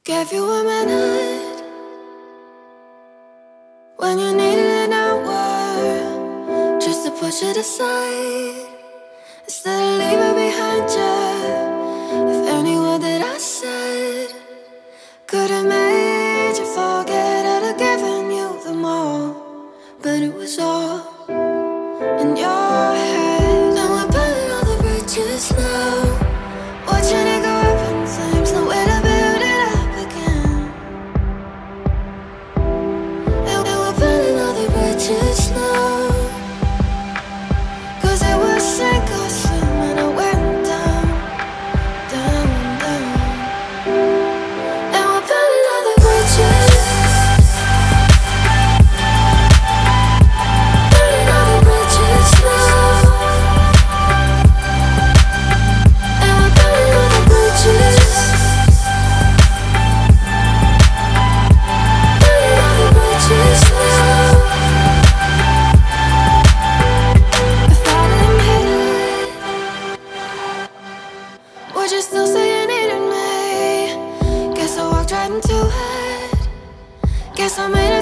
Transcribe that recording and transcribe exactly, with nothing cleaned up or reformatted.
Gave you a minute when you needed an hour just to push it aside instead of leave it behind you. If any word that I said could have made you forget, I'd have given you them all, but it was all in your head. And we're burning all the bridges now, watching it go up in flames, no way to build it up again. And we're burning all the bridges now, cause it was sink or swim, and I went down, down, down. And we're burning all the bridges, burning all the bridges now. And we're burning all the bridges, burning all the bridges now. If I didn't hit it, would you still say you needed me? Guess I walked right into it. Guess I made